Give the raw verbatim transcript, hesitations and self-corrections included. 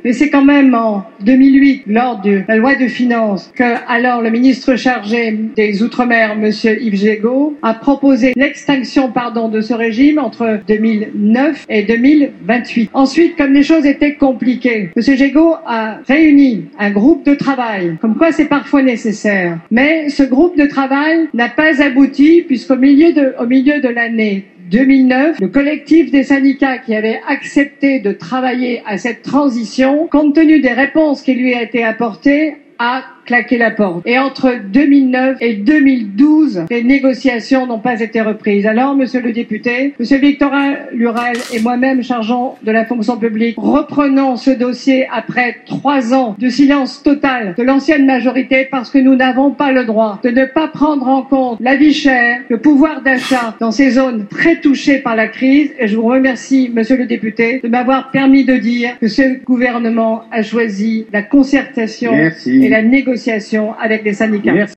Mais c'est quand même en deux mille huit, lors de la loi de finances, que alors le ministre chargé des Outre-mer, monsieur Yves Jégo, a proposé l'extinction, pardon, de ce régime entre deux mille neuf et deux mille vingt-huit. Ensuite, comme les choses étaient compliquées, monsieur Jégo a réuni un groupe de travail, comme quoi c'est parfois nécessaire. Mais ce groupe de travail n'a pas abouti, puisqu'au milieu de, au milieu de l'année deux mille neuf, le collectif des syndicats qui avait accepté de travailler à cette transition, compte tenu des réponses qui lui a été apportées, a claqué la porte. Et entre deux mille neuf et deux mille douze, les négociations n'ont pas été reprises. Alors, monsieur le député, monsieur Victorin Lurel et moi-même, chargeant de la fonction publique, reprenons ce dossier après trois ans de silence total de l'ancienne majorité parce que nous n'avons pas le droit de ne pas prendre en compte la vie chère, le pouvoir d'achat dans ces zones très touchées par la crise. Et je vous remercie, monsieur le député, de m'avoir permis de dire que ce gouvernement a choisi la concertation Merci. et la négociation avec les syndicats. Merci.